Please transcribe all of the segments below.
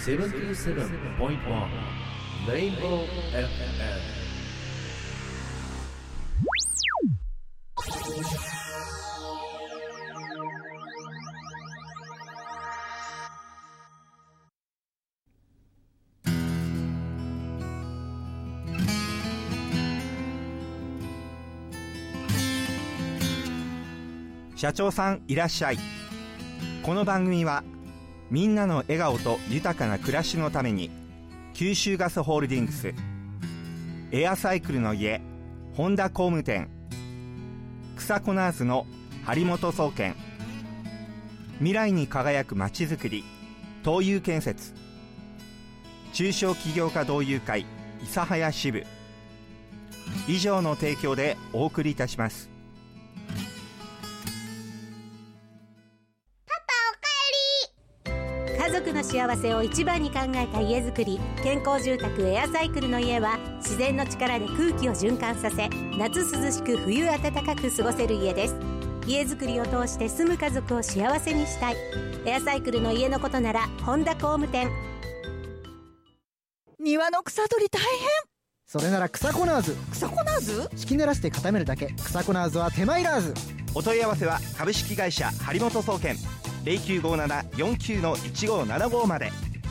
77.1 Rainbow FM。 社長さんいらっしゃい。この番組はみんなの笑顔と豊かな暮らしのために九州ガスホールディングス、エアサイクルの家本田工務店、草コナーズの張本総研、未来に輝くまちづくり東友建設、中小企業家同友会諫早支部以上の提供でお送りいたします。 家族の幸せを一番に考えた家づくり、健康住宅エアサイクルの家は自然の力で空気を循環させ、夏涼しく冬暖かく過ごせる家です。家づくりを通して住む家族を幸せにしたい。エアサイクルの家のことなら本田工務店。 庭の草取り大変。 それなら草コナーズ。 草コナーズ？ 敷き濡らして固めるだけ。草コナーズは手間いらず。 お問い合わせは株式会社張本総研 0957-49-1575 まで。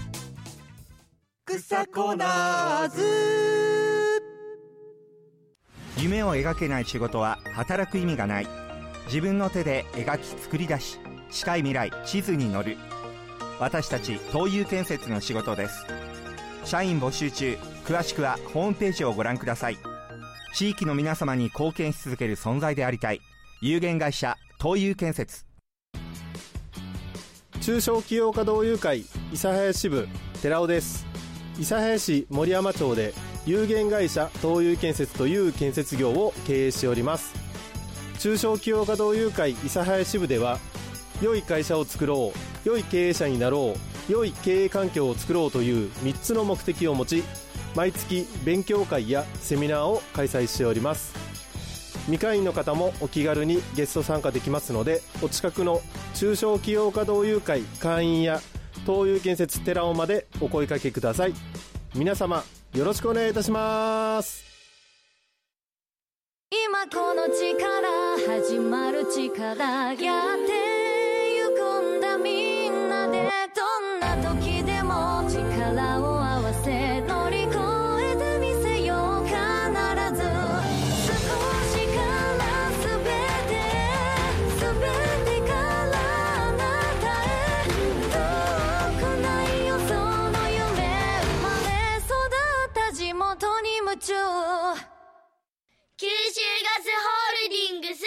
草コナーズ。 夢を描けない仕事は働く意味がない。自分の手で描き作り出し、近い未来地図に乗る。私たち東友建設の仕事です。社員募集中。詳しくはホームページをご覧ください。地域の皆様に貢献し続ける存在でありたい。有限会社東友建設。 中小企業家同友会諫早支部寺尾です。諫早市森山町で有限会社東友建設という建設業を経営しております。中小企業家同友会諫早支部では、良い会社を作ろう、良い経営者になろう、良い経営環境を作ろうという3つの目的を持ち、毎月勉強会やセミナーを開催しております。未会員の方もお気軽にゲスト参加できますので、お近くの中小企業家同友会会員や東友建設寺尾までお声掛けください。皆様よろしくお願いいたします。 今この力始まる力、やってゆくんだみんなで。どんな時でも力を合わせ乗り越えてみせよう。必ず少しから全てからあなたへ。遠くないよその夢、生まれ育った地元に夢中。九州ガスホールディングス。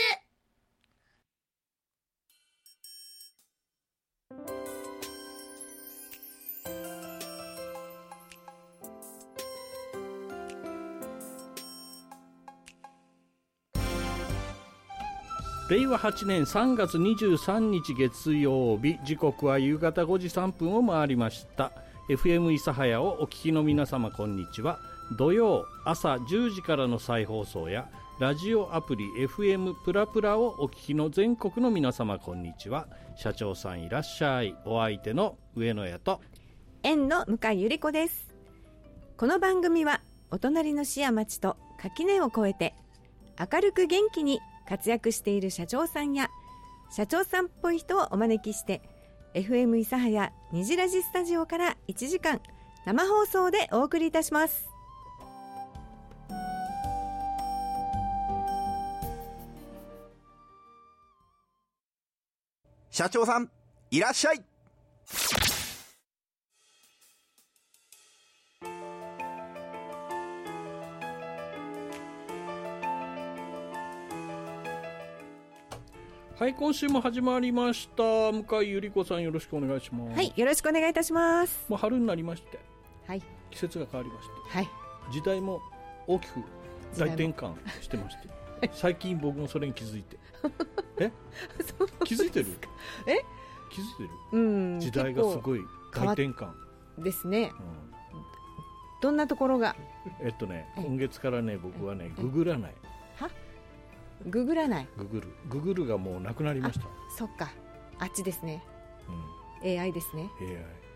令和8年3月23日月曜日、時刻は夕方5時3分を回りました。 FM 諫早をお聞きの皆様こんにちは。土曜朝10時からの再放送やラジオアプリ FM プラプラをお聞きの全国の皆様こんにちは。社長さんいらっしゃい。お相手の上野屋と園の向井ゆり子です。この番組はお隣の市や町と垣根を越えて明るく元気に活躍している社長さんや社長さんっぽい人をお招きして FM 諫早にじラジスタジオから1時間生放送でお送りいたします。 社長さんいらっしゃい。 はい、今週も始まりました。向井ゆり子さんよろしくお願いします。 はい、よろしくお願いいたします。 もう春になりまして、 はい、 季節が変わりまして、 はい、 時代も大きく大転換してまして、最近僕もそれに気づいて気づいてる？気づいてる？うん、時代がすごい大転換ですね、どんなところが？ 今月からね、僕はね、ググらない。 は？ググらない。 ググるがもうなくなりました。 そっか、あっちですね、AI ですね。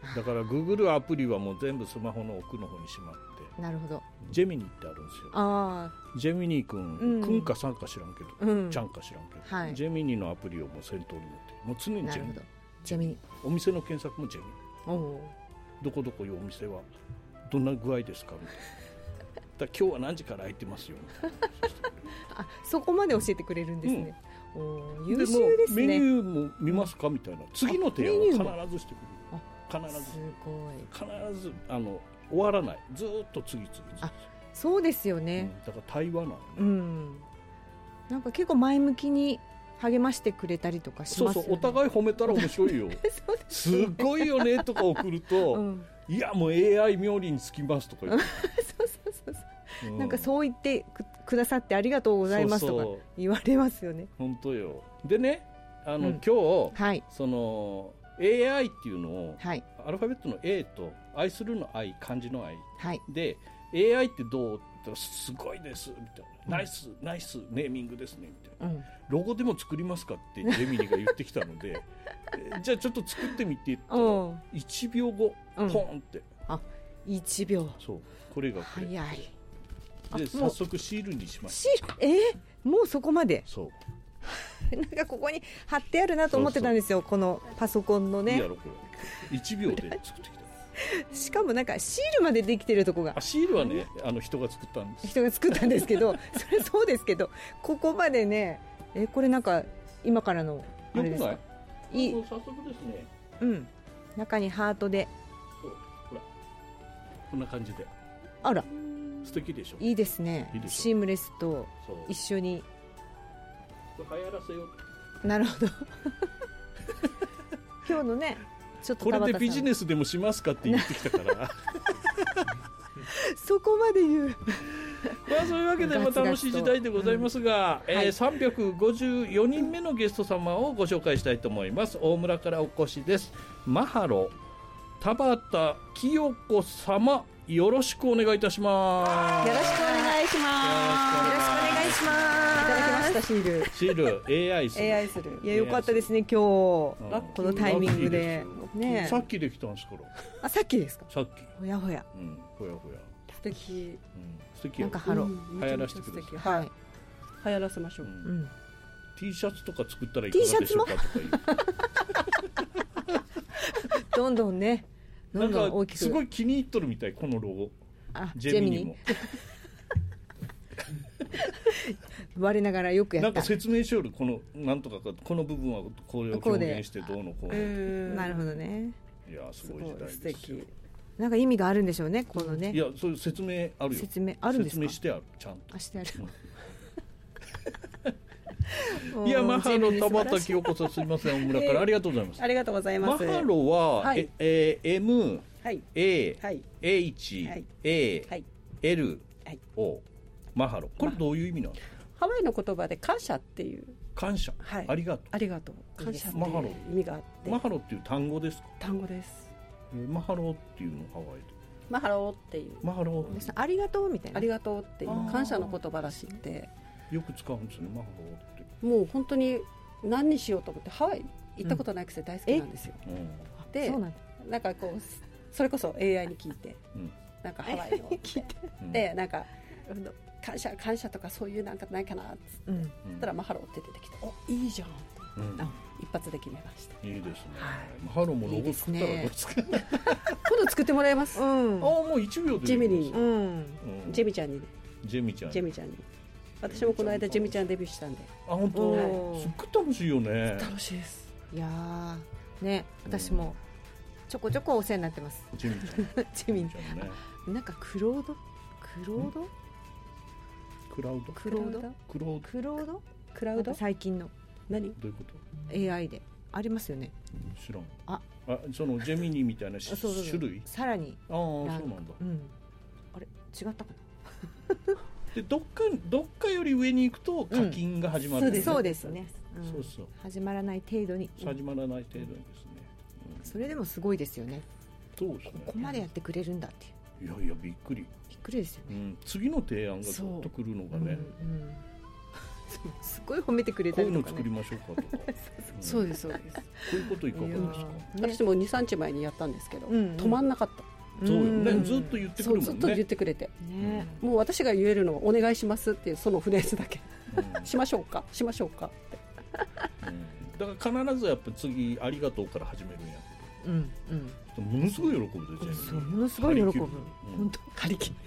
だから Google アプリはもう全部スマホの奥の方にしまってなるほど。 ジェミニってあるんですよ。 あジェミニ君、 うん君かさんか知らんけど、 うんちゃんか知らんけど、 はいジェミニのアプリをもう先頭に持ってもう常にジェミニあなるほど。ジェミニ。 お店の検索もジェミニおお。 どこどこいうお店はどんな具合ですかみたいなだから今日は何時から開いてますよみたいなあ、そこまで教えてくれるんですね。おー優秀もですね。 メニューも見ますかみたいな次の提案は必ずしてくれる。必ずすごい。 必ず終わらないずーっと次々 あそうですよね。 だから対話なのね、 なんか結構前向きに励ましてくれたりとかしそうますよね。 そうお互い褒めたら面白いよそうですすごいよねとか送ると、 うんいやもう AI 冥利につきますとか言って、 そうそうそうそう。なんかそう言ってくださってありがとうございますとか言われますよね。 本当よ。でね今日、 はいその AI っていうのを、 はいアルファベットの A と愛するの愛漢字の愛はいで AI ってどうって言ったらすごいですみたいな、ナイスネーミングですねみたいな、ロゴでも作りますかってジェミニが言ってきたのでじゃあちょっと作ってみてって言ったら1秒後ポンって、 1秒そうこれがこれ早い。 で早速シールにしましシールもうそこまで。 そうなんかここに貼ってあるなと思ってたんですよ。このパソコンのねいいや。ろこれ1秒で作ってきたしかもなんかシールまでできてるとこがシールはね人が作ったんです。 人が作ったんですけどそれそうですけどここまでねこれなんか今からのあれですか。 よくないい早速ですね。 中にハートでそうほらこんな感じであら素敵でしょ。 いいですね。 いいでしょシームレスとそう一緒に。 これ流行らせよう。 なるほど今日のねちょっとこれでビジネススでもしますかって言ってきたからそこまで言うまあそういうわけで楽しい時代でございますが、354人目のゲスト様をご紹介したいと思います。大村からお越しです。マハロ田畑清子様、よろしくお願いいたします。 よろしくお願いします。 よろしくお願いします。 いただきましたシール。 シール AI する AI する。 いやよかったですね今日このタイミングでね。 さっきできたんですから。 あさっきですか。 さっきほやほや。 ほやほや素敵。 素敵やなんかハロ流行らせてください。 はい流行らせましょう。 T シャツとか作ったらいかがでしょうかとかいうどんどんねどんどん大きくすごい気に入っとるみたいこのロゴ。ジェミニも我ながらよくやった。 なんか説明しよるこのなんとかこの部分はこれを表現してどうのこうの。 なるほどね。 いやすごい時代ですよ。 素敵。 なんか意味があるんでしょうねこのね。 いやそういう説明あるよ。 説明あるんですか。 説明してあるちゃんと。 してある。 いやマハロ田畑清子さんすみません大村からありがとうございます。 ありがとうございます。 マハロは M A H A L O マハロこれどういう意味なの？ ハワイの言葉で感謝っていう。 感謝。ありがとう。 ありがとう。感謝っていう意味があって。 マハロっていう単語ですか？ 単語です。 マハロっていうのハワイで。 マハロっていう。 マハロ。 ありがとうみたいな。 ありがとうっていう感謝の言葉らしくて。 よく使うんですねマハロって。 もう本当に何にしようと思ってハワイ行ったことないくせ大好きなんですよ。で、なんかこうそれこそ AI に聞いて、なんかハワイの聞いて、でなんか感謝とかそういうなんかないかなっつって、たらマハロって出てきて、おいいじゃん。一発で決めました。 いいですね。マハロもロゴ作ったらどうですか？ 今度作ってもらいます。 もう1秒で。 ジェミに、ジェミちゃんにね。 ジェミちゃんに。 私もこの間ジェミちゃんデビューしたんで。 本当。すっごい楽しいよね。 楽しいです。 いやね私もちょこちょこお世話になってます。 ジェミちゃん。 ジェミちゃんね。なんかクロード最近の何？ どういうこと？ AI でありますよね。 知らん。そのジェミニみたいな種類？ さらに。 そうなんだ。 あれ違ったかな。 でどっかより上に行くと課金が始まる。 そうですね。 そう始まらない程度に。 始まらない程度にですね。 それでもすごいですよね。 そうですね。 ここまでやってくれるんだっていう。 いやびっくりですよね。 次の提案がずっと来るのがね。 すごい褒めてくれこういうのたりとかね。 作りましょうかとかそうですそうです。 こういうこといかがですか。 私も2、3日前にやったんですけど、 うん止まんなかった。 そうよね、ずっと言ってくるもんね。 ずっと言ってくれて、 ね、 もう私が言えるのはお願いしますっていうそのフレーズだけ、しましょうかしましょうかって、 だから必ずやっぱ次ありがとうから始めるんや。ものすごい喜ぶでしょ。 ものすごい喜ぶ。本当張り切る。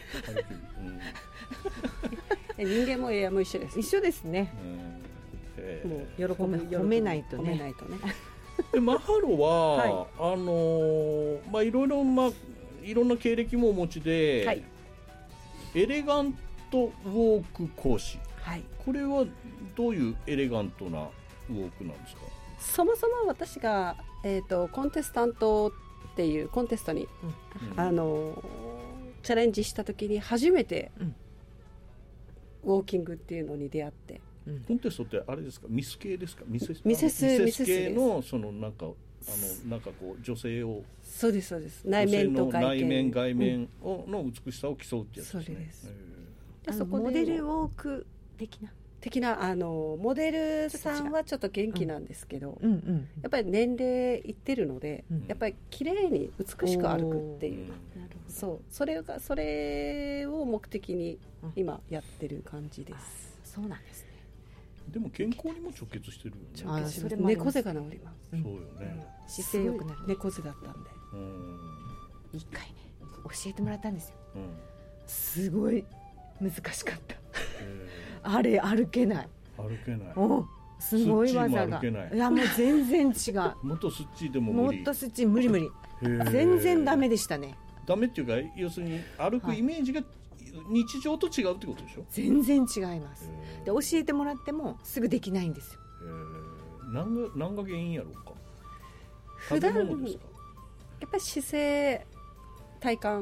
人間も AI も一緒です。 一緒ですね。 もう喜ぶ、 褒めないとね。 褒めないとね。 でマハロは、まあいろいろいろんな経歴もお持ちで、はい、エレガントウォーク講師、はい、これはどういうエレガントなウォークなんですか。 そもそも私が、コンテスタントっていうコンテストに、チャレンジした時に初めて、ウォーキングっていうのに出会って、 コンテストってあれですか、ミス系ですか。ミセス系のそのなんかこう女性を、 そうですそうです、内面と外見、 外面の美しさを競うってやつですね。 そうです。 でそこでモデルウォーク的なモデルさんはちょっと元気なんですけど、やっぱり年齢いってるので、やっぱり綺麗に美しく歩くっていう、それを目的に今やってる感じです。 そうなんですね。 でも健康にも直結してるよね。 それ猫背が治ります。 そうよね。 姿勢良くなる。 猫背だったんで。 一回ね教えてもらったんですよ。すごい難しかった。あれ歩けない。すごい技が。いやもう全然違う。 もっとスッチーでも無理。 もっとスッチー無理。全然ダメでしたね。 ダメっていうか、要するに歩くイメージが日常と違うってことでしょ。 全然違います。で教えてもらってもすぐできないんですよ。 何が原因やろうか。 普段やっぱり姿勢、体幹か、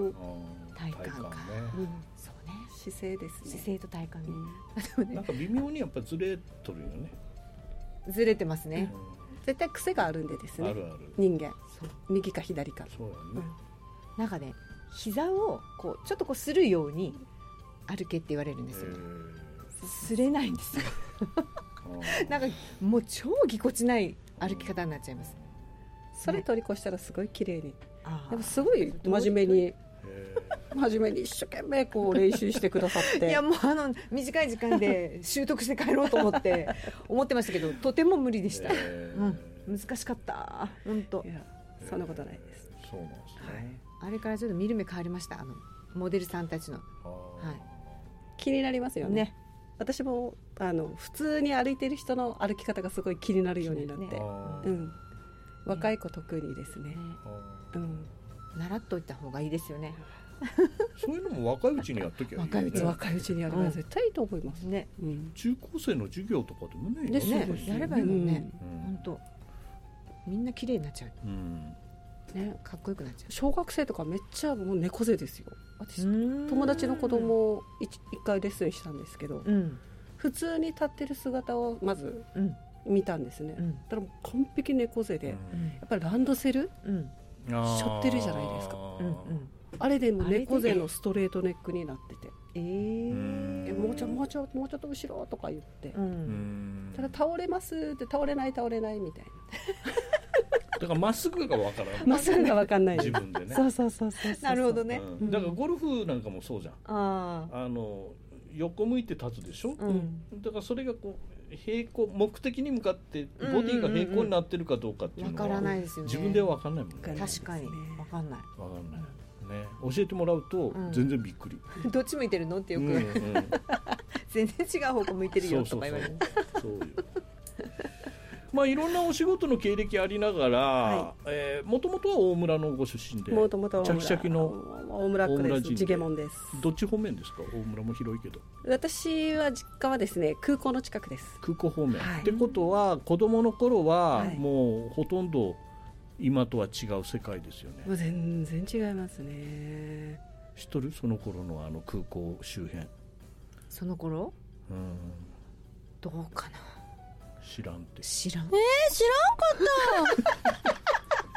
そうね、姿勢ですね。 姿勢と体幹ね。 なんか微妙にやっぱずれとるよね。 ずれてますね。 絶対癖があるんでですね。 ある人間、右か左か。 そうやね。 なんかね、膝をこうちょっとこうするように歩けって言われるんですよ。すれないんですよ。なんかもう超ぎこちない歩き方になっちゃいます。 それ取り越したらすごい綺麗に。でもすごい真面目に一生懸命こう練習してくださって。 いやもう短い時間で習得して帰ろうと思ってましたけど、とても無理でした。難しかった本当。 そんなことないです。 そうなんですね。 あれからちょっと見る目変わりました。モデルさんたちの、 気になりますよね。私も普通に歩いてる人の歩き方がすごい気になるようになって、若い子特にですね。 習っといた方がいいですよね。 そういうのも若いうちにやっときゃいい。 若いうちにやれば絶対いいと思いますね。 中高生の授業とかでもね、 やればいいもんね。本当みんな綺麗になっちゃう。ね、かっこよくなっちゃう。 小学生とかめっちゃもう猫背ですよ。私友達の子供を一回レッスンしたんですけど、普通に立ってる姿をまず見たんですね。だから完璧猫背で、やっぱりランドセル背負ってるじゃないですか。あれでも猫背のストレートネックになってて、もうちょっと後ろとか言って、ただ倒れますって倒れないみたいな。 だからまっすぐがわからない。 まっすぐがわかんない。 自分でね。 そう。 なるほどね。 だからゴルフなんかもそうじゃん。横向いて立つでしょ。だからそれがこう平行、目的に向かってボディが平行になってるかどうかっていうのはわからないですよね。 自分ではわかんないもんね。 確かにわかんない。 ね、教えてもらうと全然びっくり。 どっち向いてるのってよく全然違う方向向いてるよとか言われる。 そういう。まあいろんなお仕事の経歴ありながら、もともとは大村のご出身で、 もともとチャキチャキの大村区です。地毛門です。 どっち方面ですか。大村も広いけど。 私は実家はですね、空港の近くです。 空港方面。ってことは子供の頃はもうほとんど今とは違う世界ですよね。 もう全然違いますね。 知っとる？その頃の空港周辺。 その頃？どうかな。 知らんって。 知らん。 知らんかった。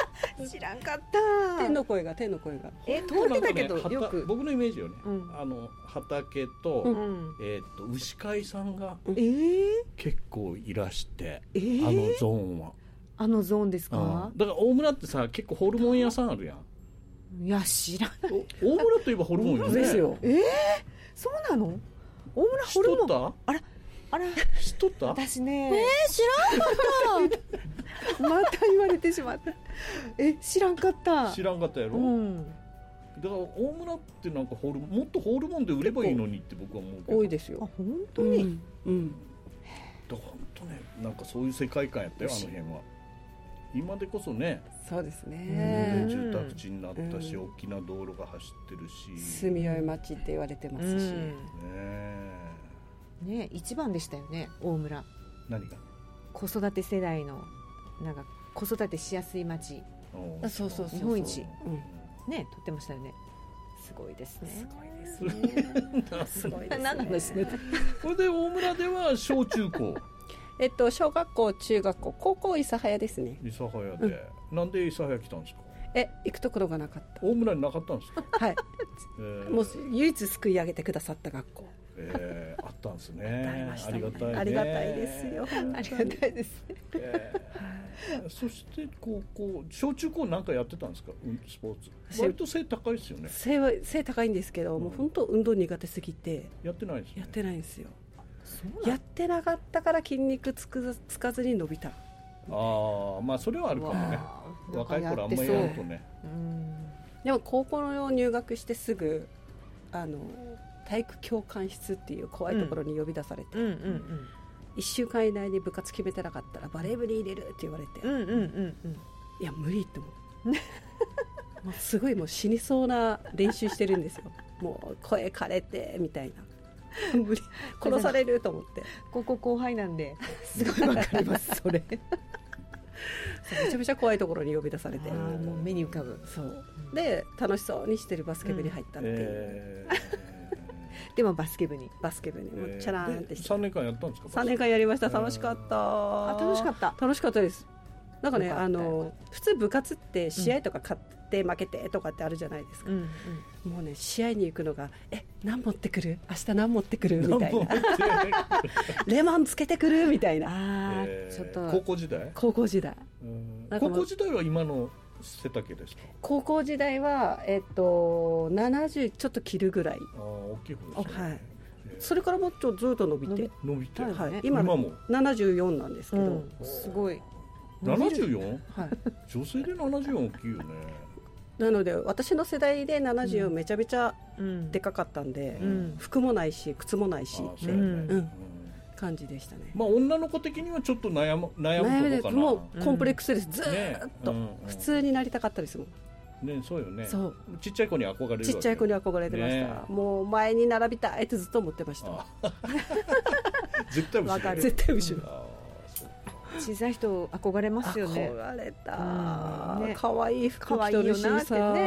知らんかった。 天の声が通ってたけど、よく僕のイメージよね、畑と、牛飼いさんが結構いらして、あのゾーンはあのゾーンですか？ だから大村ってさ、結構ホルモン屋さんあるやん。 いや知らない。 大村といえばホルモンよね。 ですよ。 そうなの？大村ホルモン。 知っとった？ あら知っとった？ 私ね、 知らんかっまた言われてしまった。知らんかった。 知らんかったやろ。だから大村ってなんかもっとホルモンで売ればいいのにって僕は思うけど。 多いですよ。 本当に。 だから本当ね、なんかそういう世界観やったよ、あの辺は。今でこそね。 そうですね。 住宅地になったし、大きな道路が走ってるし、 住みよい町って言われてますし、 ね、一番でしたよね、大村。 何が？ 子育て世代のなんか子育てしやすい町。 そう日本一ね、とってましたよね。すごいですね。 すごいですね。 何なんですね。 これで大村では小中高。 小学校、中学校、高校諫早ですね。 諫早で、なんで諫早来たんですか？ 行くところがなかった。 大村になかったんですか？ はい。もう唯一救い上げてくださった学校。 あったんですね。ありがたいね。 ありがたいですよ。 ありがたいです。 そして高校、小中高なんかやってたんですか？スポーツ。割と背高いですよね。 背高いんですけど、もう本当運動苦手すぎてやってないですね。 やってないんですよ。やってなかったから筋肉つかずに伸びた。 まあそれはあるかもね。若い頃あんまりやるとね。 でも高校の入学してすぐ体育教官室っていう怖いところに呼び出されて、1週間以内に部活決めてなかったらバレー部に入れるって言われて、いや無理って思う。もうすごいもう死にそうな練習してるんですよ。もう声枯れてみたいな。無理、殺されると思って。 高校後輩なんですごいわかりますそれ。 めちゃめちゃ怖いところに呼び出されて、 もう目に浮かぶ。 そうで楽しそうにしてるバスケ部に入ったっていう、 でもバスケ部にもうチャラーンってして 3年間やったんですか ？3年間やりました。楽しかった。 楽しかったです。なんかね、普通部活って試合とか勝って負けてとかってあるじゃないですか。もうね、試合に行くのが何持ってくる、明日何持ってくるみたいな、レモンつけてくるみたいな。 ちょっと高校時代高校時代は今の背丈ですか？ 高校時代は70ちょっと切るぐらい。 大きい方ですね。 はい。それからもうちょっとずっと伸びて、今も74なんですけど、 すごい。 74？はい。女性で74大きいよね。 なので私の世代で74めちゃめちゃでかかったんで、服もないし靴もないしって感じでしたね。 まあ女の子的にはちょっと悩むとこかな。 もうコンプレックスです。ずーっと普通になりたかったですもん。 ね、そうよね。 そう。 ちっちゃい子に憧れる。 ちっちゃい子に憧れてました。もう前に並びたいってずっと思ってました。 絶対後ろ。 絶対後ろ。 小さい人憧れますよね。 憧れた。可愛い服着とるしさ。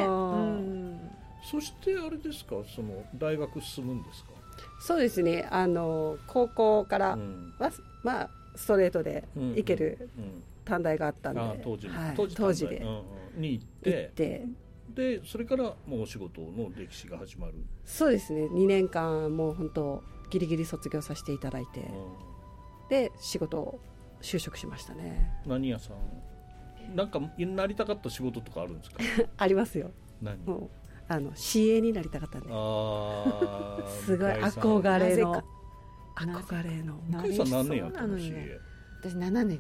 そしてあれですか、その大学進むんですか？ そうですね。高校からはまあストレートで行ける短大があったんで、当時でに行ってでそれからもうお仕事の歴史が始まる。そうですね。 2年間もう本当ギリギリ卒業させていただいて、で仕事を就職しましたね。 何屋さん？なんかなりたかった仕事とかあるんですか？ ありますよ。 何？ もうCA になりたかったんで。すごい憧れの。 向井さん何年やったの CA？ 私7年です。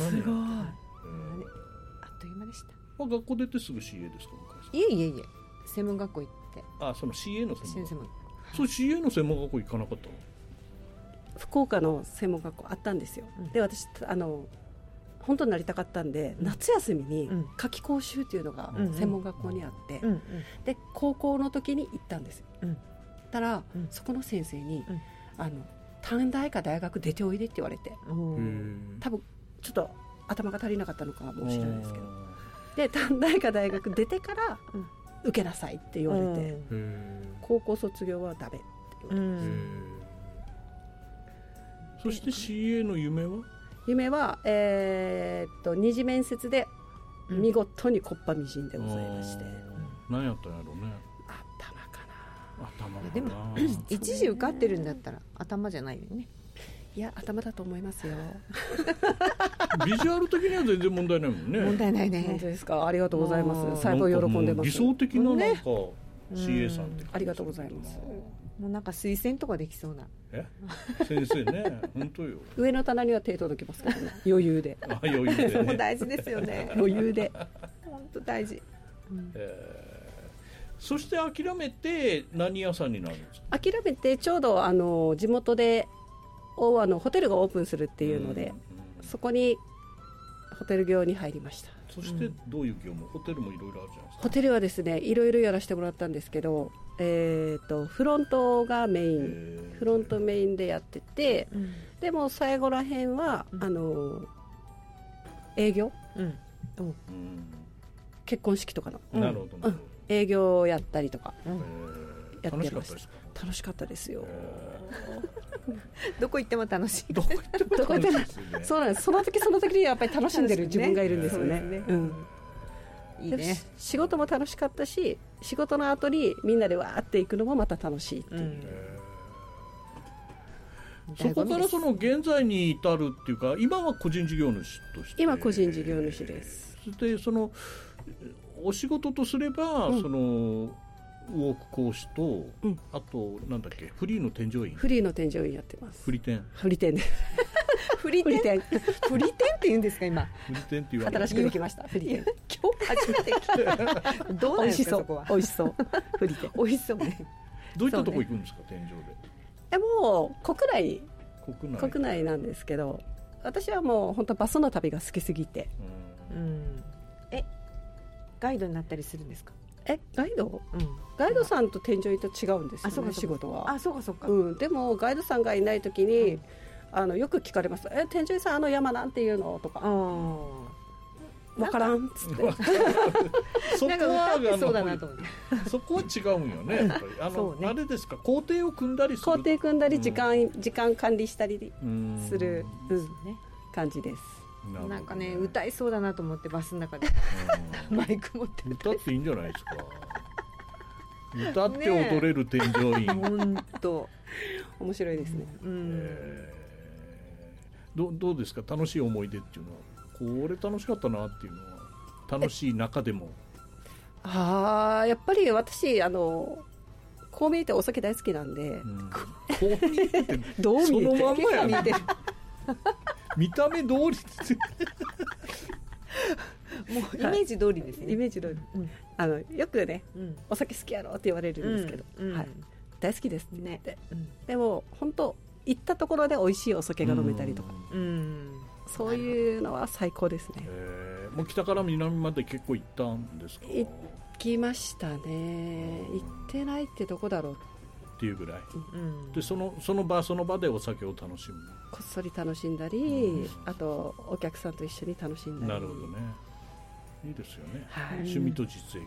7年。 すごい。 あっという間でした。 学校出てすぐ CA ですか？ いえ専門学校行って。 その CA の専門学校。 はい、 そう CA の専門学校行かなかったの？ 福岡の専門学校あったんですよ。で私本当になりたかったんで、夏休みに夏期講習っていうのが専門学校にあって、で高校の時に行ったんですよ。たら、そこの先生に、短大か大学出ておいでって言われて、多分ちょっと頭が足りなかったのかもしれないですけど、で短大か大学出てから受けなさいって言われて、高校卒業はダメって言われました。 そして CA の夢は？ 二次面接で見事に木っ端みじんでございまして、 何やったんやろうね。頭でも一時受かってるんだったら頭じゃないよね。 いや頭だと思いますよ。 ビジュアル的には全然問題ないもんね。 問題ないね。 本当ですか。ありがとうございます。細胞喜んでます。 理想的ななんか CA さんって、 ありがとうございます。 もうなんか推薦とかできそうな。 先生ね、本当よ。 上の棚には手届きますからね。余裕で。 余裕で、ね。 もう大事ですよね。 余裕で。 本当大事。 そして諦めて何屋さんになるんですか。 諦めてちょうど地元で大和のホテルがオープンするっていうので、そこにホテル業に入りました。 そしてどういう業務、ホテルもいろいろあるじゃないですか。 ホテルはですね、いろいろやらせてもらったんですけど、フロントがメイン、フロントメインでやってて、でも最後らへんは営業、結婚式とかの、 なるほど、 営業をやったりとかやってました。 楽しかったですか。 楽しかったですよ。 どこ行っても楽しい。 どこ行っても楽しいですよね。 そうなんです。その時その時にやっぱり楽しんでる自分がいるんですよね。 いいね。 仕事も楽しかったし、仕事の後にみんなでわーって行くのもまた楽しいっていう、 そこからその現在に至るっていうか、今は個人事業主として。 今個人事業主です。 でそのお仕事とすれば、そのウォーク講師と、あとなんだっけ、フリーの添乗員。 フリーの添乗員やってます。 フリ店。 フリ店で。 フリ店。フリ店って言うんですか今。 フリ店って言われる。 新しくできました。フリ店。 今日初めて聞いた。どうなんですかそこは。 美味しそう。フリ店。 美味しそうね。 どういったとこ行くんですか、添乗で。 もう国内なんですけど、私はもう本当バスの旅が好きすぎて。 ガイドになったりするんですか。 ガイド、ガイドさんと添乗員と違うんですよね、仕事は。 そうかそうか。 でもガイドさんがいない時に、よく聞かれます。添乗員さん山なんていうのとか。わからんっつって。 そこはそうだなと思って。 そこは違うんよね。やっぱりあれですか、工程を組んだりする。 工程組んだり時間管理したりする感じです。 なんかね、歌いそうだなと思ってバスの中でマイク持って歌っていいんじゃないですか。歌って踊れる添乗員。 本当面白いですね。 どうですか、楽しい思い出っていうのは。これ楽しかったなっていうのは、楽しい中でも。 やっぱり私こう見えてお酒大好きなんで、 こう見えてどう見えてそのまんまや見てる。 見た目通りもうイメージ通りですね。 イメージ通り。よくね、お酒好きやろって言われるんですけど、大好きですね。でも本当行ったところで美味しいお酒が飲めたりとか、そういうのは最高ですね。 もう北から南まで結構行ったんですか。 行きましたね。行ってないってどこだろうっていうぐらい、でその場でお酒を楽しむ。 こっそり楽しんだり、あとお客さんと一緒に楽しんだり。 なるほどね。いいですよね、趣味と実益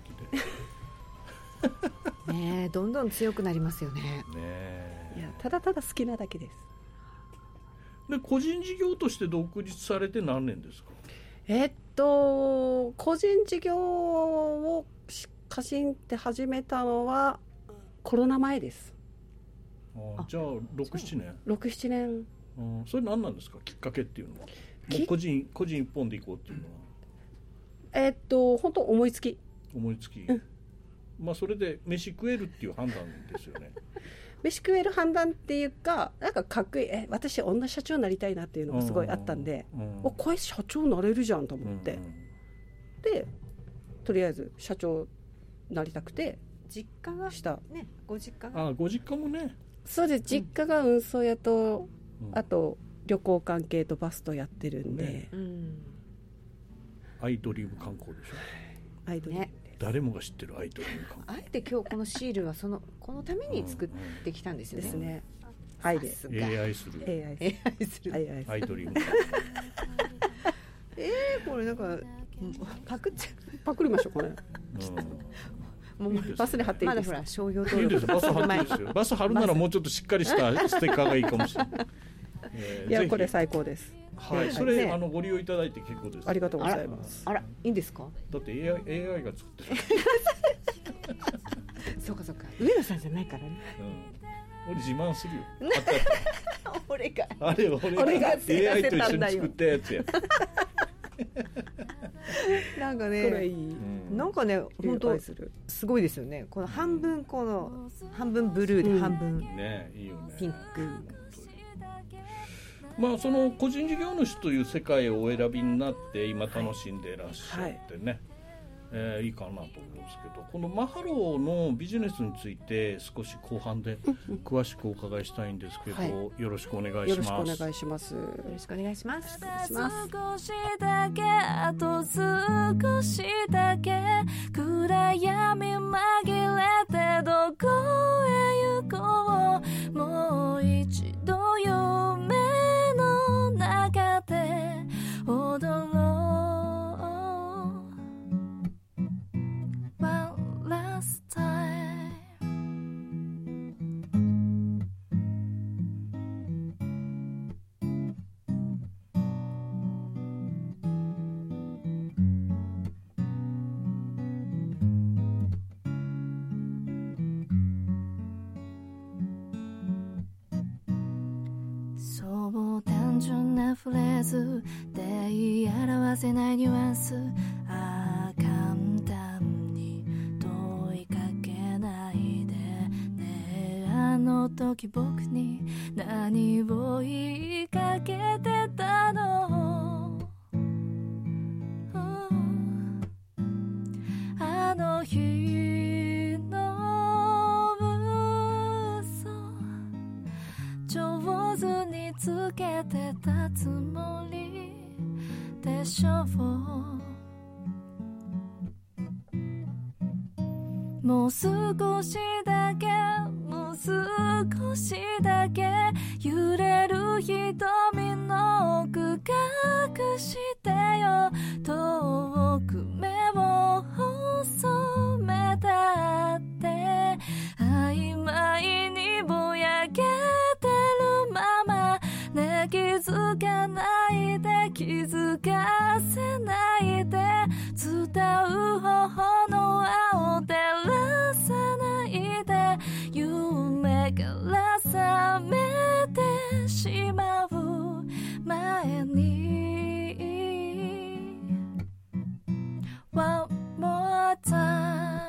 でね。どんどん強くなりますよね。 いや、ただただ好きなだけです。 で個人事業として独立されて何年ですか。 個人事業を過信って始めたのはコロナ前です。 じゃあ 6,7 年。 6,7 年。 それ何なんですか、きっかけっていうのは。もう個人一本で行こうっていうのは。 本当思いつき。 まあそれで飯食えるっていう判断ですよね。 飯食える判断っていうか、なんかかっこいい、私女社長になりたいなっていうのがすごいあったんで、これ社長になれるじゃんと思って、でとりあえず社長になりたくて。 実家がしたね、ご実家が。 ご実家もね。 そうです。実家が運送屋と、あと旅行関係とバスとやってるんで、 アイドリーム観光でしょ。 アイドリーム、 誰もが知ってるアイドリーム観光。 あえて今日このシールはこのために作ってきたんですよね。 ですね。アイで AI する AI アイドリーム。 これなんかパクりましょうこれ。もうバスで貼っていいですか。 まだほら商標登録。 いいです。バス貼っていいですよ。バス貼るならもうちょっとしっかりしたステッカーがいいかもしれない。 いやこれ最高です。 はい、それ、ご利用いただいて結構です。 ありがとうございます。 あら、いいんですか？ だって AI が作ってる。 そうかそうか、上野さんじゃないからね。 俺自慢するよ。 俺が俺が AI と一緒に作ったやつや。 なんかね、 これいい。 なんかね、本当すごいですよね。この半分半分ブルーで半分ね、いいよね。 ピンク。 まあその個人事業主という世界をお選びになって今楽しんでいらっしゃってね。いいかなと思うんですけど、このマハロのビジネスについて少し後半で詳しくお伺いしたいんですけど、よろしくお願いします。 よろしくお願いします。 よろしくお願いします。 少しだけ、あと少しだけ、暗闇紛れてどこへ行こう。もう一度夢の中で踊ろう。Last time. そう単純なフレーズで言い表せないニュアンス、簡単に問いかけないでね。あの時僕に何を言いかけてたの？あの日の嘘上手につけてたつもりでしょう。もう少しだけ、もう少しだけ揺れる瞳の奥隠してよ。遠く目を細めたって曖昧にぼやけてるままね。気づかないで気づかせないで伝う頬の青照らさないで夢から覚めてしまう前に One more time、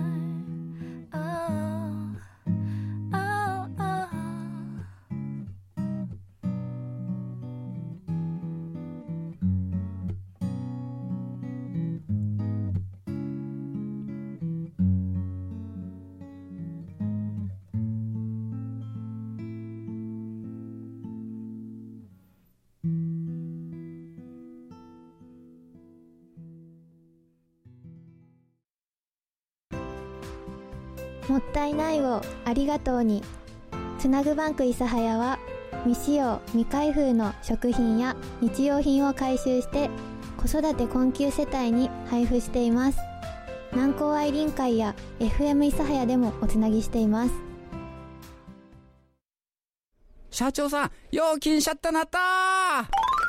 もったいないをありがとうに。つなぐバンク諫早は未使用未開封の食品や日用品を回収して子育て困窮世帯に配布しています。南高愛林会や FM 諫早でもおつなぎしています。 社長さん、料金シャッターなったー。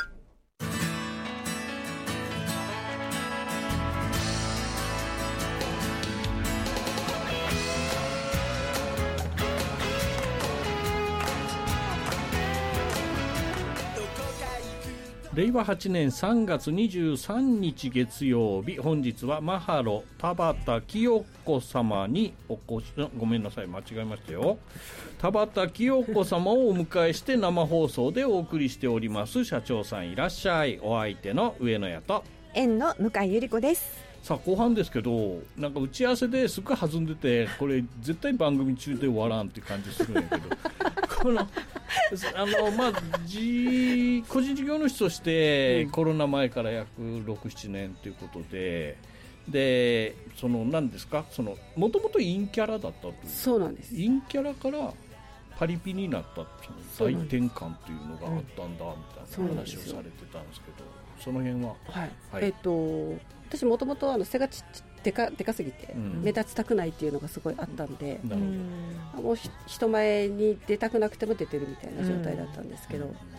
令和8年3月23日月曜日、本日はマハロ田畑清子様にお越し、ごめんなさい、間違えましたよ。田畑清子様をお迎えして生放送でお送りしております。社長さんいらっしゃい。お相手の上野屋と園の向井由里子です。さあ後半ですけど、なんか打ち合わせですっごい弾んでて、これ絶対番組中で終わらんって感じするんやけどこのまあ、個人事業主としてコロナ前から約 6,7 年ということで、でその何ですか、もともと陰キャラだったという。 そうなんです。 陰キャラからパリピになった大転換というのがあったんだみたいな話をされてたんですけど、その辺は、 はい、私もともと背がでかすぎて目立ちたくないっていうのがすごいあったんで、もう人前に出たくなくても出てるみたいな状態だったんですけど、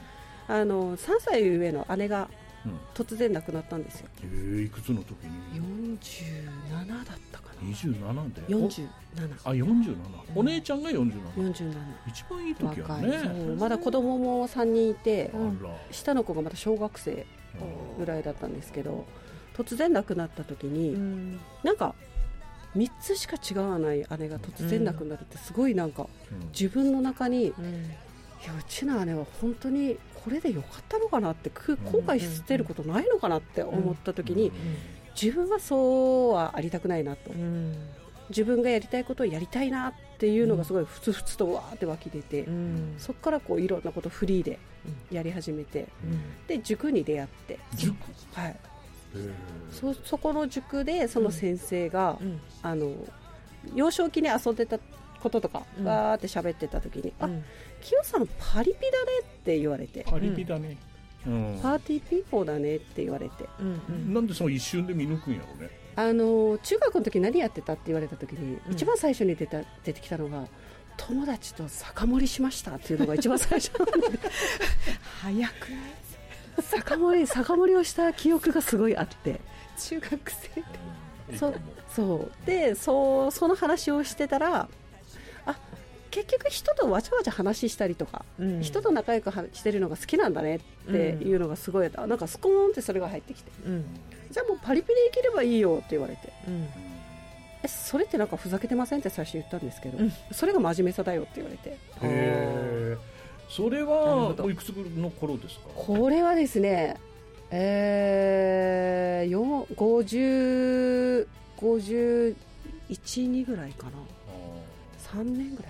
3歳上の姉が突然亡くなったんですよ。 いくつの時に ？47だったかな。 27で 47。 あ、47、お姉ちゃんが47。一番いい時やね。 まだ子供も3人いて、下の子がまだ小学生ぐらいだったんですけど、突然亡くなった時に、なんか3つしか違わない姉が突然亡くなるってすごいなんか、自分の中に、いやうちの姉は本当にこれでよかったのかなって、後悔してることないのかなって思った時に、自分はそうはありたくないなと、自分がやりたいことをやりたいなっていうのがすごいふつふつとわーって湧き出て、そこからこういろんなことフリーでやり始めて、で塾に出会って、はい、そこの塾でその先生が、幼少期に遊んでたこととかわーって喋ってた時に、キヨさんパリピだねって言われて、 パリピだね、 パーティーピーポーだねって言われて、 なんでその一瞬で見抜くんやろうね。 中学の時何やってたって言われた時に、一番最初に出てきたのが、友達と酒盛りしましたっていうのが一番最初なんで早くない？ 酒盛りをした記憶がすごいあって、 中学生でそうでその話をしてたら、結局人とわちゃわちゃ話したりとか、人と仲良くしてるのが好きなんだねっていうのがすごい、なんかスコーンってそれが入ってきて、じゃあもうパリピで生きればいいよって言われて、それってなんかふざけてませんって最初言ったんですけど、それが真面目さだよって言われて。 それはおいくつの頃ですか？ これはですね、51、2ぐらいかな。3年ぐらい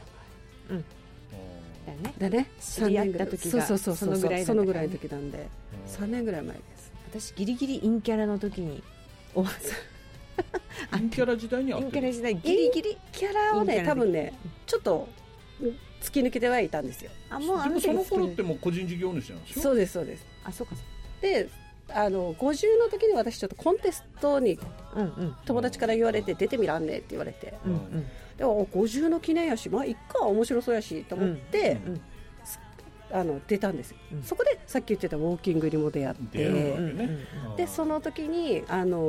前。だね。 知り合った時がそのぐらいの時なんで、3年ぐらい前です。 私ギリギリ陰キャラの時に陰キャラ時代に陰キャラ時代ギリギリキャラをね、多分ねちょっと突き抜けてはいたんですよ。 もうその頃ってもう個人事業主なんですよ。 そうですそうです。 そうか。 で50の時に私ちょっとコンテストに友達から言われて、出てみらんねって言われて、でも50の記念やし、まあいっか面白そうやしと思って、出たんですよ。そこでさっき言ってたウォーキングにも出会って、でその時に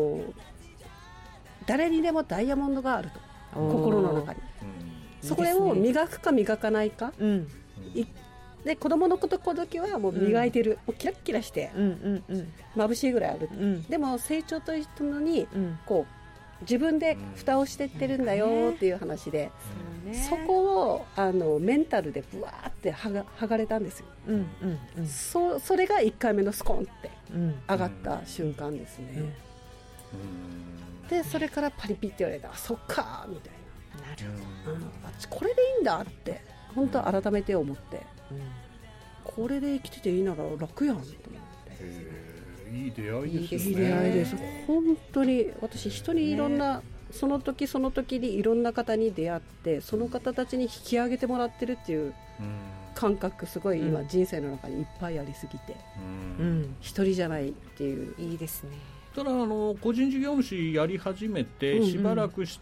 誰にでもダイヤモンドがあると、心の中に、それを磨くか磨かないか、で子供の時はもう磨いてる、もうキラッキラして眩しいぐらいある、でも成長というのにこう自分で蓋をしてってるんだよっていう話で、そこをメンタルでブワーって剥がれたんですよ。それが1回目のスコンって上がった瞬間ですね。でそれからパリピって言われたら、そっかーみたいな、これでいいんだって本当改めて思って、これで生きてていいなら楽やんと思って。 いい出会いですね。 いい出会いです。本当に私人にいろんな、その時その時にいろんな方に出会って、その方たちに引き上げてもらってるっていう感覚、すごい今人生の中にいっぱいありすぎて、一人じゃないっていう。 いいですね。 ただ個人事業主やり始めてしばらくして、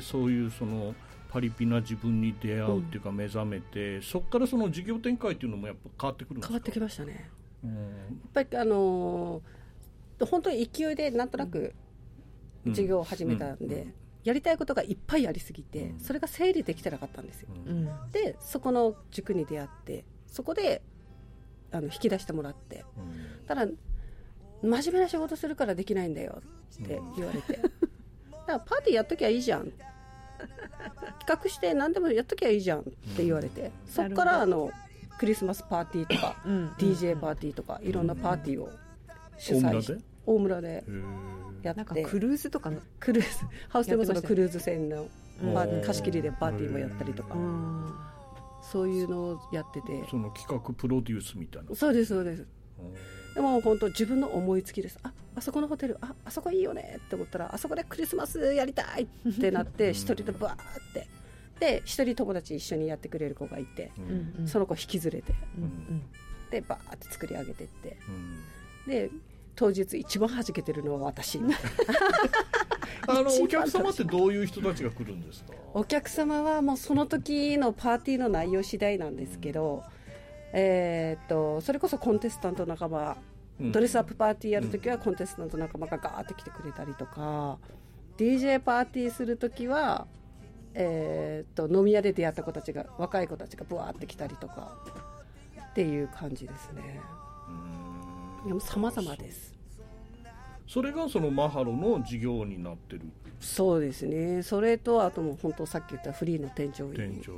そういうそのパリピな自分に出会うっていうか目覚めて、そこからその事業展開っていうのもやっぱ変わってくるんですか？ 変わってきましたね。やっぱり本当に勢いでなんとなく事業を始めたんで、やりたいことがいっぱいありすぎて、それが整理できてなかったんですよ。でそこの塾に出会って、そこで引き出してもらって、ただ真面目な仕事するからできないんだよって言われて、だからパーティーやっときゃいいじゃん、企画して何でもやっときゃいいじゃんって言われて、そこからクリスマスパーティーとか、DJ パーティーとかいろんなパーティーを主催して、大村でやって、 なんかクルーズとかのハウステンボスのクルーズ船の貸し切りでパーティーもやったりとか、そういうのをやってて、 その企画プロデュースみたいな。 そうですそうです。でも本当自分の思いつきです。あそこのホテル、あそこいいよねって思ったら、あそこでクリスマスやりたいってなって一人でバーってで、一人友達一緒にやってくれる子がいて、その子引きずれて、でバーって作り上げていって、で当日一番弾けてるのは私。 お客様ってどういう人たちが来るんですか？ お客様はもうその時のパーティーの内容次第なんですけど、 それこそコンテスタント仲間、ドレスアップパーティーやるときはコンテスタント仲間がガーって来てくれたりとか、DJ パーティーするときは、飲み屋で出会った子たちが、若い子たちがブワーって来たりとかっていう感じですね。でも様々です。 それがそのマハロの事業になってる。 そうですね。それとあとも本当さっき言ったフリーの添乗員。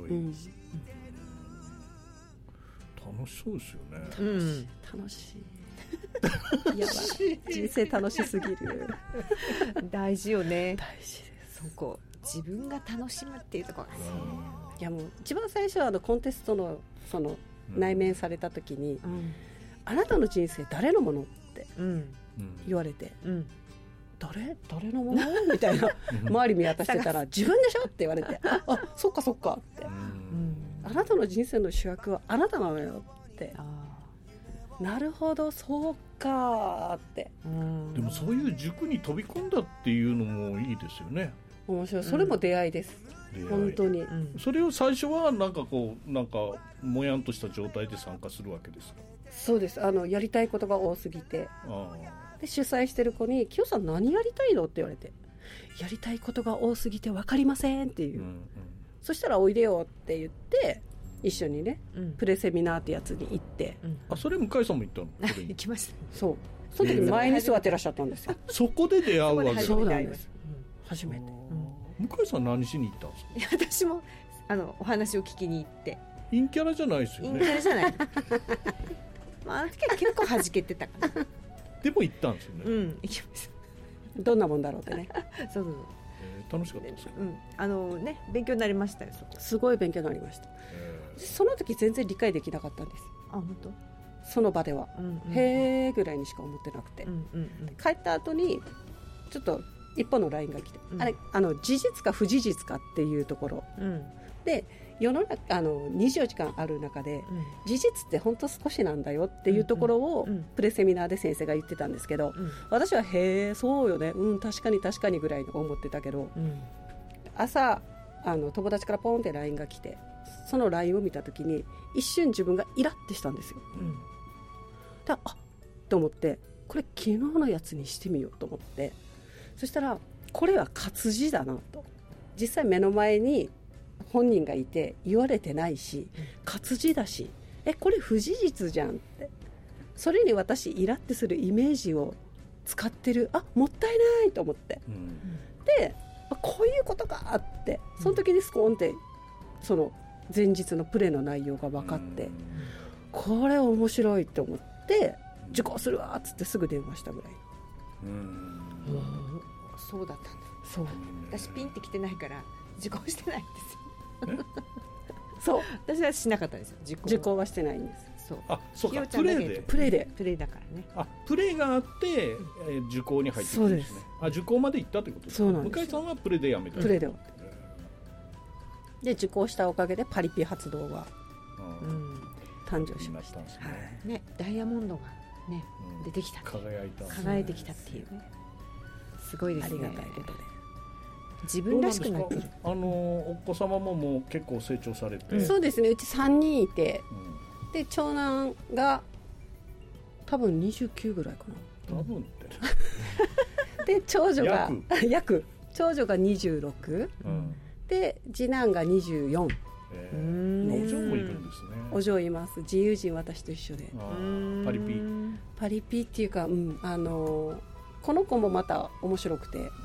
楽しそうですよね。 楽しい。やばい。人生楽しすぎる。 大事よね。 大事です。 そこ自分が楽しむっていうところがね。 いやもう一番最初はコンテストのその内面された時に、あなたの人生誰のものって言われて、誰のものみたいな周り見渡してたら自分でしょって言われて、あ、そっかそっかって、あなたの人生の主役はあなたなのよって、なるほどそうかって。 でもそういう塾に飛び込んだっていうのもいいですよね。 面白い。それも出会いです、本当に。 それを最初はなんかもやんとした状態で参加するわけですか？ そうです。やりたいことが多すぎて、で主催してる子にきよさん何やりたいのって言われて、やりたいことが多すぎて分かりませんっていう、そしたらおいでよって言って一緒にね、プレセミナーってやつに行って、 あ、それ向井さんも行ったの？ 行きました。 そう、その時前に座ってらっしゃったんですよ。 そこで出会うわけ。 そうなんです。初めて。 向井さん何しに行ったんですか？ 私もお話を聞きに行って。 陰キャラじゃないですよね。 陰キャラじゃない。あの時は結構弾けてたかな。 でも行ったんですよね。 行きました。 どんなもんだろうってね。 そう楽しかったですか？ ね、勉強になりましたよ。 すごい勉強になりました。その時全然理解できなかったんです。 あ、本当？ その場では、へーぐらいにしか思ってなくて、帰った後にちょっと一本の LINE が来て、あれ事実か不事実かっていうところ、で世の中24時間ある中で、事実って本当少しなんだよっていうところを、プレセミナーで先生が言ってたんですけど、私はへーそうよね、確かに確かにぐらいの思ってたけど、朝友達からポンって LINE が来て、その LINE を見た時に一瞬自分がイラってしたんですよ。だあっと思って、これ昨日のやつにしてみようと思って、そしたらこれは活字だなと。実際目の前に本人がいて言われてないし、活字だし、これ不事実じゃんって。それに私イラってするイメージを使ってる、もったいないと思って、でこういうことかって、その時にスコーンってその前日のプレーの内容が分かって、これ面白いって思って受講するわっつってすぐ電話したぐらい。 そうだったんだ。 そう、 私ピンって来てないから受講してないんですよ。 そう、 私はしなかったんですよ。 受講はしてないんです。 そう、 そうか、 プレーだからね。 プレーがあって、受講に入ってくるんですね。受講まで行ったということですか？向井さんはプレーでやめた。 プレーでで受講したおかげでパリピ活動が誕生しました。 ね、ダイヤモンドがね、出てきた、輝いてきたっていうね、すごいですね。 ありがたいことで自分らしくなってる。 お子様ももう結構成長されて。 そうですね、うち3人いて、で長男が多分29ぐらいかな。多分ってで長女が長女が26、で次男が24。 お嬢もいるんですね。 お嬢います。自由人、私と一緒で。パリピっていうか、この子もまた面白くて、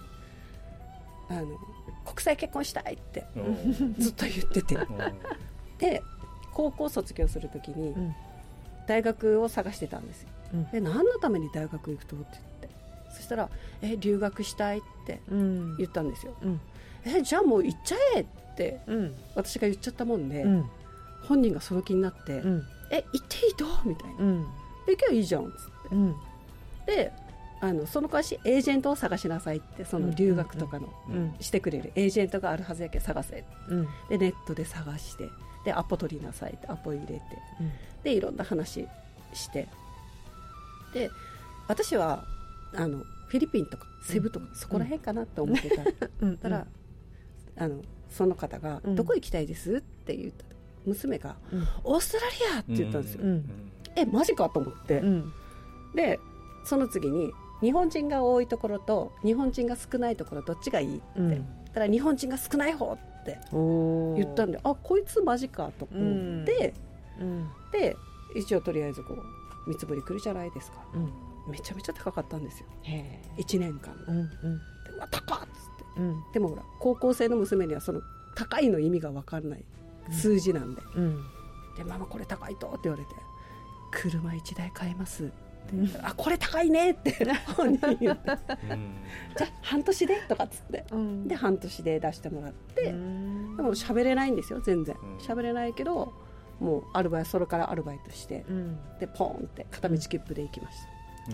国際結婚したいってずっと言ってて、で高校卒業するときに大学を探してたんですよ。で何のために大学行くとって言って、そしたら留学したいって言ったんですよ。じゃあもう行っちゃえって私が言っちゃったもんで、本人がその気になって、行っていいとみたいな、で今日いいじゃんっつって、でその代わしエージェントを探しなさいって、その留学とかの、してくれるエージェントがあるはずやけ探せ、でネットで探して、でアポ取りなさいってアポ入れて、でいろんな話して、で私はフィリピンとかセブとか、そこら辺かなって思ってたら、その方がどこ行きたいですって言った娘が、オーストラリアって言ったんですよ、マジかと思って、でその次に日本人が多いところと日本人が少ないところどっちがいいって、だから日本人が少ない方って言ったんで、こいつマジかと思って、で一応とりあえずこう見積もり来るじゃないですか、めちゃめちゃ高かったんですよ、1年間、で高っつって、でもほら高校生の娘にはその高いの意味が分からない数字なんで、でママこれ高いとって言われて、車1台買いますって言ったら、これ高いねって本人言って、じゃあ半年でとかっつって、で半年で出してもらって、でも喋れないんですよ、全然喋れないけど、もうそれからアルバイトして、でポーンって片道切符で行きました。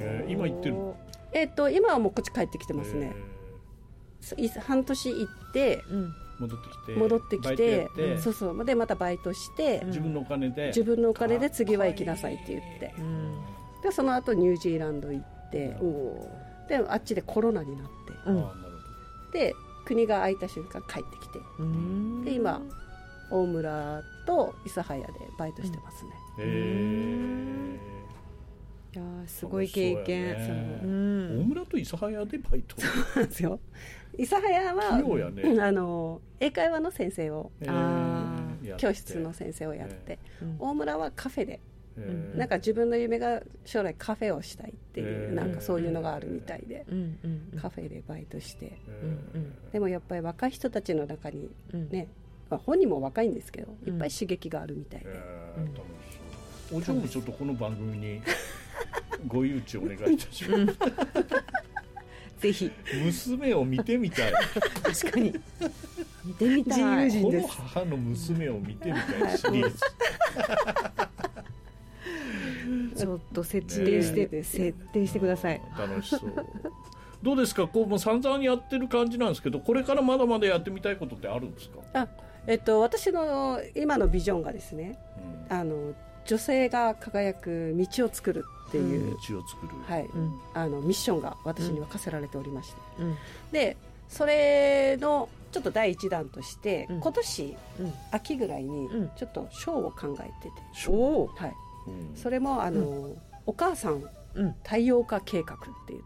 今行ってる？ 今はもうこっち帰ってきてますね。半年行って、戻ってきて、そうそう、でまたバイトして、 自分のお金で次は行きなさいって言って、でその後ニュージーランド行って、であっちでコロナになって、で国が開いた瞬間帰ってきて、で今大村と諫早でバイトしてますね。 いやすごい経験。 大村と諫早でバイトなんですよ。諫早は器用やね、 英会話の先生を、教室の先生をやって、大村はカフェで、なんか自分の夢が将来カフェをしたいっていう、なんかそういうのがあるみたいで、カフェでバイトして、でもやっぱり若い人たちの中にね、本人も若いんですけど、いっぱい刺激があるみたいで、 お嬢もちょっとこの番組にご誘致お願いいたします。 ぜひ娘を見てみたい。 確かに見てみたい。 自由人です。この母の娘を見てみたいシリーズ。 ちょっと設定してください。 楽しそう。どうですか、こうもう散々やってる感じなんですけど、これからまだまだやってみたいことってあるんですか？ 私の今のビジョンがですね、女性が輝く道を作るっていう、 道を作る、 はい、ミッションが私には課せられておりまして、でそれのちょっと第一弾として、今年、秋ぐらいにちょっとショーを考えてて、はい、それもお母さん太陽化計画って言って、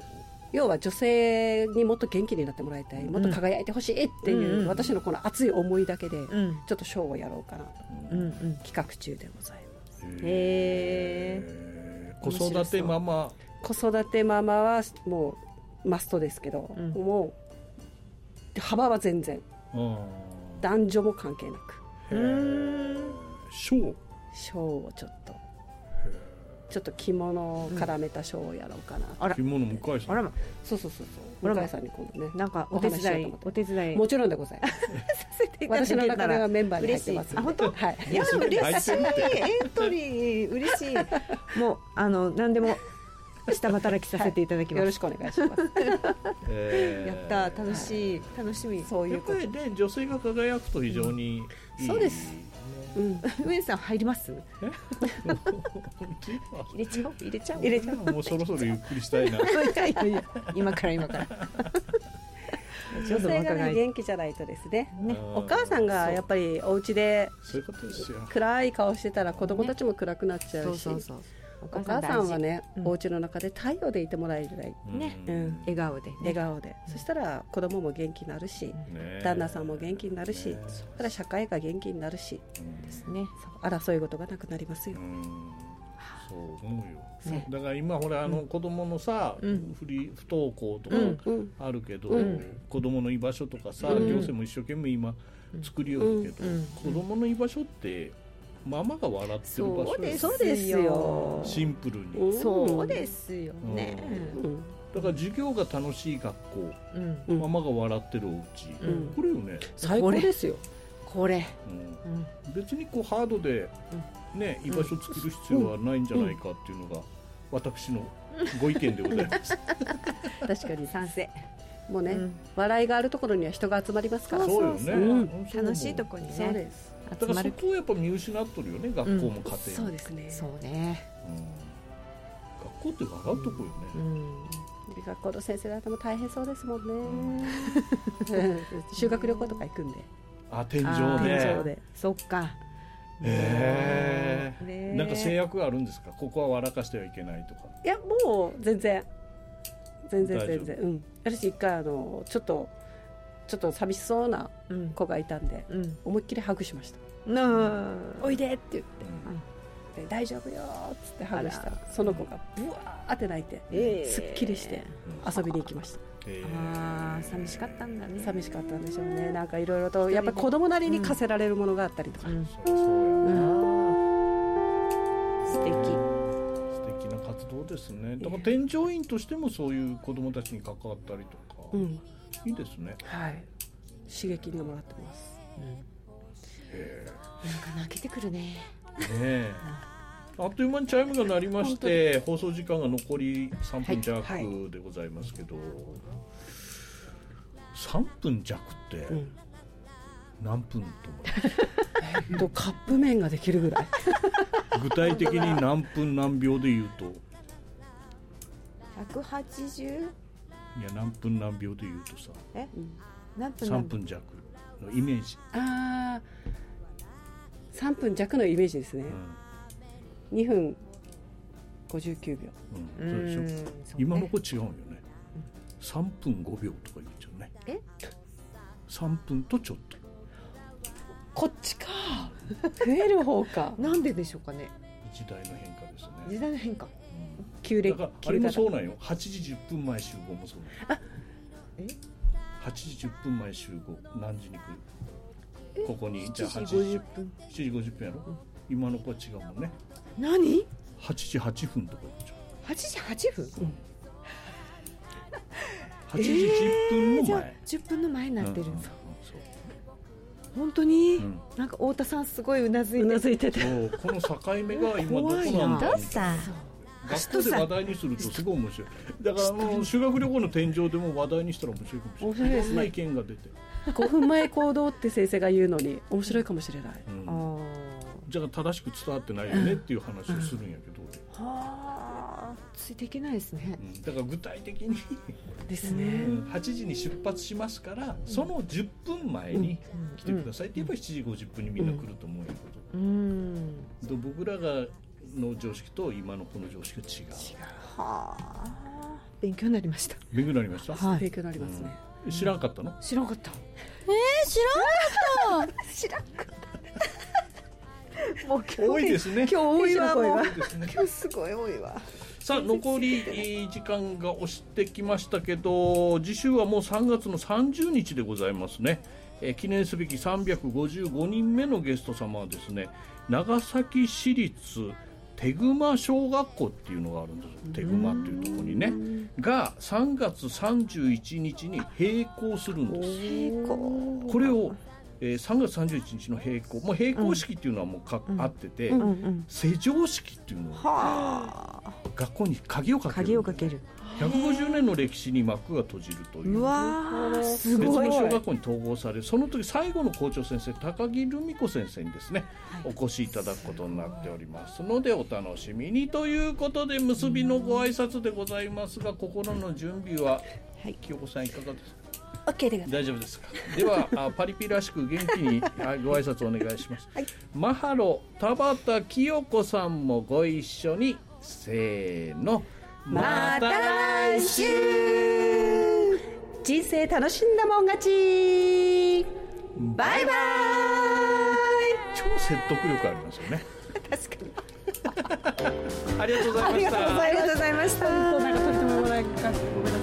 要は女性にもっと元気になってもらいたい、もっと輝いてほしいっていう、私のこの熱い思いだけで、ちょっとショーをやろうかなと、企画中でございます。 子育てママはもうマストですけど、もう幅は全然、男女も関係なく、 ショーをちょっと着物を絡めたショーをやろうかな。 着物向井さん。 そう向井さんに今度ね、 なんかお手伝いもちろんでございます。私の中ではメンバーに入ってます。 本当？はい。いや嬉しい、エントリー嬉しい。もう何でも下働きさせていただきます。 よろしくお願いします。 やった、楽しみ。 そういうことで女性が輝くと非常にいい。 そうです。 上さん入ります？入れちゃう。 もうそろそろゆっくりしたいな。 今から。 女性がね、元気じゃないとですね。お母さんがやっぱりお家で暗い顔してたら子供たちも暗くなっちゃうし、お母さんはね、お家の中で太陽でいてもらえるぐらいね、笑顔で、そしたら子供も元気になるし、旦那さんも元気になるし、そしたら社会が元気になるし、争い事がなくなりますよ。 そう思うよ。だから今ほら子供のさ、不登校とかあるけど、子供の居場所とかさ、行政も一生懸命今作りよるけど、子供の居場所ってママが笑ってる場所です。 そうですよ。 シンプルに。 そうですよね。 だから授業が楽しい学校、ママが笑ってるお家、これよね。 最高ですよ。これ。 別にこうハードでね、居場所作る必要はないんじゃないかっていうのが私のご意見でございます。 確かに賛成。もうね、笑いがあるところには人が集まりますから。 そうよね。 楽しいところにね。 そうです。 だからそこをやっぱ見失っとるよね、学校も家庭も。 そうですね。 そうね。 学校って笑うとこよね。 学校の先生方も大変そうですもんね。修学旅行とか行くんで。 天井でそっか。 なんか制約があるんですか？ここは笑かしてはいけないとか。 いやもう全然、私一回ちょっと寂しそうな子がいたんで、思いっきりハグしました。おいでって言って、で大丈夫よっつってハグしたら、その子がブワーって泣いて、すっきりして遊びに行きました。 寂しかったんだね。 寂しかったんでしょうね。なんかいろいろとやっぱり子供なりに課せられるものがあったりとか、 素敵な活動ですね。だから添乗員としてもそういう子供たちに関わったりとか、いいですね。 はい、刺激にもらってます。 なんか泣けてくるね。 あっという間にチャイムが鳴りまして、放送時間が残り3分弱でございますけど、3分弱って何分と思います？ カップ麺ができるぐらい。 具体的に何分何秒で言うと 180？いや、何分何秒で言うとさ、3分弱のイメージ。 3分弱のイメージですね。2分59秒。 そうでしょ。今の子違うんよね。3分5秒とか言っちゃうね。3分とちょっと。 こっちか。増える方か。 なんででしょうかね。 時代の変化ですね。 時代の変化。 旧暦。 だからあれもそうなんよ。8時10分前集合もそうなんよ。8時10分前集合。何時に来る？ここにじゃあ8時50分。7時50分やろ。今の子は違うもんね。 何 ？8時8分とか言っちゃう。 8時8分？ 8時10分の前。 じゃあ10分の前になってるんです。本当に、なんか太田さんすごいうなずいてて、 この境目が今どこなんだろう。学校で話題にするとすごい面白い。だから修学旅行の天井でも話題にしたら面白いかもしれない。面白いですね。いろんな意見が出て。 5分前行動って先生が言うのに面白いかもしれない。 じゃあ正しく伝わってないよねっていう話をするんやけど、 ついていけないですね。 だから具体的にですね、 8時に出発しますから、その10分前に来てくださいって言えば7時50分にみんな来ると思うんやけど、僕らがの常識と今のこの常識が違う。 勉強になりました。 勉強になりました。 勉強になりますね。 知らんかったの？ 知らんかった。知らんかった。もう今日多いですね。 今日多いわ。 今日すごい多いわ。 さあ残り時間が押してきましたけど、次週はもう3月の30日でございますね。記念すべき355人目のゲスト様はですね、長崎市立手熊小学校っていうのがあるんです。手熊っていうところにねが3月31日に閉校するんです。これを3月31日の閉校、もう閉校式っていうのはもうあってて、施錠式っていうのを学校に鍵をかける。150年の歴史に幕が閉じるという別の小学校に統合される。その時最後の校長先生高木留美子先生にですね、お越しいただくことになっておりますのでお楽しみにということで、結びのご挨拶でございますが、心の準備は清子さんいかがですか？OK で大丈夫ですか？ではパリピらしく元気にご挨拶お願いします。マハロ田畑清子さんもご一緒に、せーの、 また来週。人生楽しんだもん勝ち。バイバイ。 超説得力ありますよね。 確かに。 ありがとうございました。 ありがとうございました。 なんかとってももらえなかった。